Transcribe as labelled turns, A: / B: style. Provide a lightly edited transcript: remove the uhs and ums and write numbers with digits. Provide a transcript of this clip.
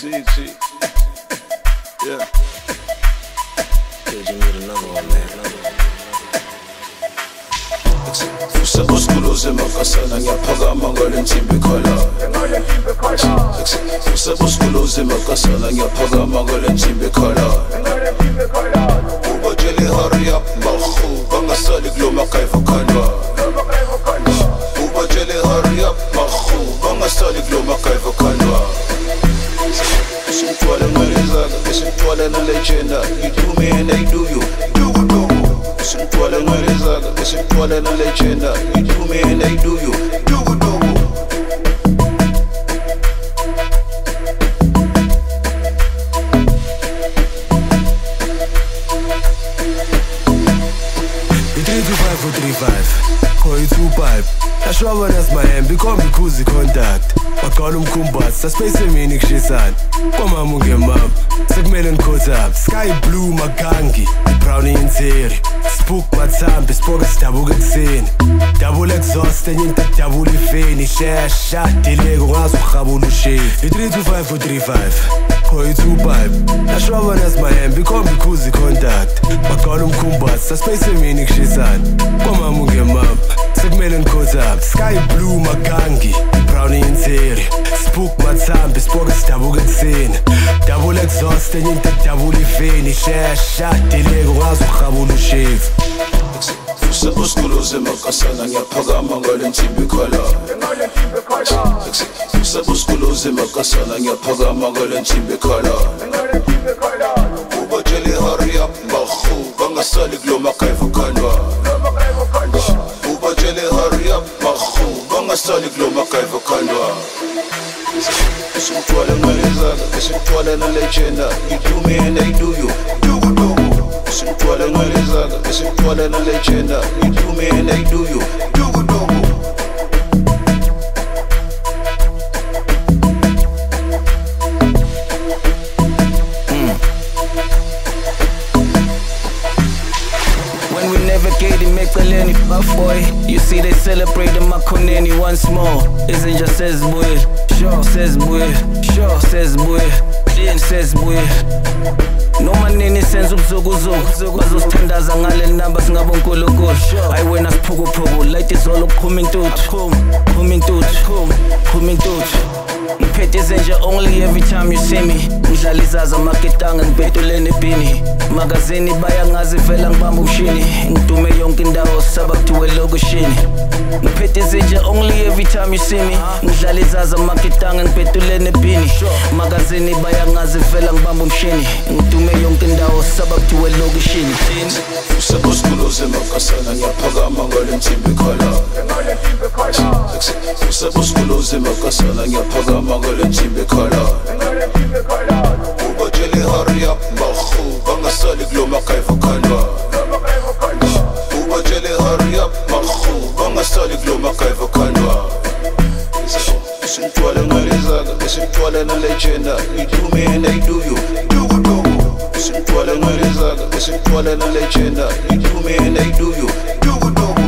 A: T. Yeah.
B: Kid, you need another one, man.
A: Usebuskuluze makasana ngiyaphakama ngale nsimbi khala. Usebuskuluze makasana ngiyaphakama ngale nsimbi khala. Ubatshele hurry up makhu bangasali kulo makaiva khandwa. Ubatshele hurry up makhu bangasali kulo makaiva khandwa. Usumthwala ngwelezaka esithwala na legenda. You do me and I do you. Usumthwala ngwelezaka esithwala na legenda. You do me and I do you.
C: Call you 2-5 Ashwaba nasmayembe ikhomba ikhuzi contact Waqala umkhumbathi saspace emini kushisana Kwamama ungemama sekumele nikhotha Sky blue magangi Brown interi Spook mathambi Spoke sidabuka ekuseni Double exhaust enye into double ifeni Shesha dileko ngazi ukhabula ushefi 325 Call you 2-5 Ashwaba nasmayembe ikhomba ikhuzi contact Waqala umkhumbathi saspace emini kushisana Kwamama ungemama sekumele nikhotha Sky blue magangi Brown interi Spook mathambi Spoke sidabuka ekuseni Double exhaust enye into double ifeni Shesha dileko ngazi ukhabula ushefi
A: Usebuskuluze makasana ngiyaphakama ngale nsimbi khala. Usebuskuluze makasana ngiyaphakama ngale nsimbi khala. Ubatshele hurry up makhu bangasali kulo makaiva khandwa. Ubatshele hurry up makhu bangasali kulo makaiva khandwa. Usumthwala ngwelezaka esithwala na legenda. You do me and I do you. Usumthwala ngwelezaka esithwala na legenda. You do me and I do you.
B: When we navigating Mekaleni, buff boy. You see they celebrating Makoneni once more. Isn't just says boy, sure says boy, sure says boy, then says boy. Noma nini senza ubuzukuzuku bazosithandaza ngale namba singabonkulunkulu ayiwena siphukuphuku light izolo ukuphuma intuthu ngiphethe zenje only every time you see me ngidlala izaza maketanga ngibhetulene ebhini magazini bayangazivela ngibamba umshini ngidume yonke indawo saba kuthiwe lokushini ngiphethe zenje only every time you see me ngidlala izaza maketanga ngibhetulene ebhini magazini bayangazivela ngibamba umshini ngidume yonke indawo saba kuthiwe lokushini
A: Usebuskuluze makasana ngiyaphakama ngale nsimbi khala. Usebuskuluze makasana ngiyaphakama ngale nsimbi khala. Ubatshele hurry up makhu bangasali kulo makaiva khandwa. Ubatshele hurry up makhu bangasali kulo makaiva khandwa. Usumthwala ngwelezaka esithwala na legenda. You do me and I do you. Usumthwala ngwelezaka esithwala na legenda. You do me and I do you.